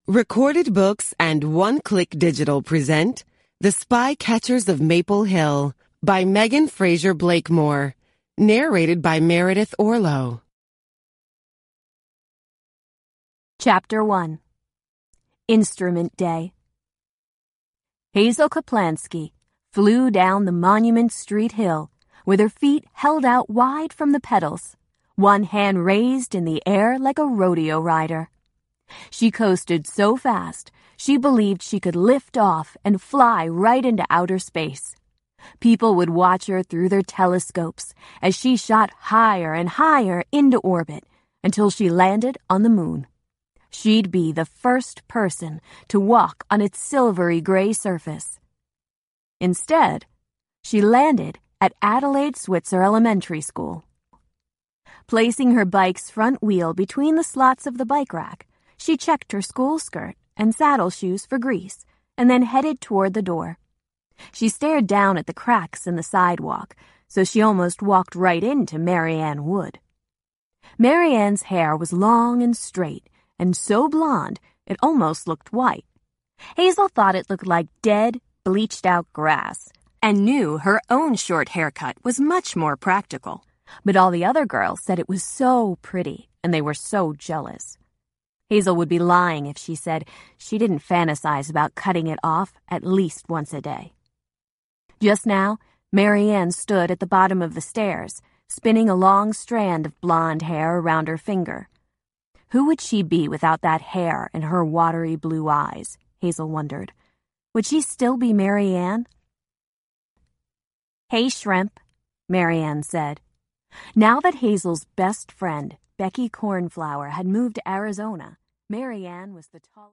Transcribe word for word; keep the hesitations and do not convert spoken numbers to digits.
Recorded Books and One Click Digital present The Spy Catchers of Maple Hill by Megan Fraser Blakemore, narrated by Meredith Orlow. Chapter one. Instrument Day. Hazel Kaplansky flew down the Monument Street hill with her feet held out wide from the pedals, one hand raised in the air like a rodeo rider. She coasted so fast, she believed she could lift off and fly right into outer space. People would watch her through their telescopes as she shot higher and higher into orbit until she landed on the moon. She'd be the first person to walk on its silvery gray surface. Instead, she landed at Adelaide Switzer Elementary School. Placing her bike's front wheel between the slots of the bike rack, she checked her school skirt and saddle shoes for grease and then headed toward the door. She stared down at the cracks in the sidewalk, so she almost walked right into Marianne Wood. Marianne's hair was long and straight and so blonde it almost looked white. Hazel thought it looked like dead, bleached-out grass and knew her own short haircut was much more practical. But all the other girls said it was so pretty and they were so jealous. Hazel would be lying if she said she didn't fantasize about cutting it off at least once a day. Just now, Marianne stood at the bottom of the stairs, spinning a long strand of blonde hair around her finger. Who would she be without that hair and her watery blue eyes? Hazel wondered. Would she still be Marianne? "Hey, Shrimp," Marianne said. Now that Hazel's best friend, Becky Cornflower, had moved to Arizona, Marianne was the tall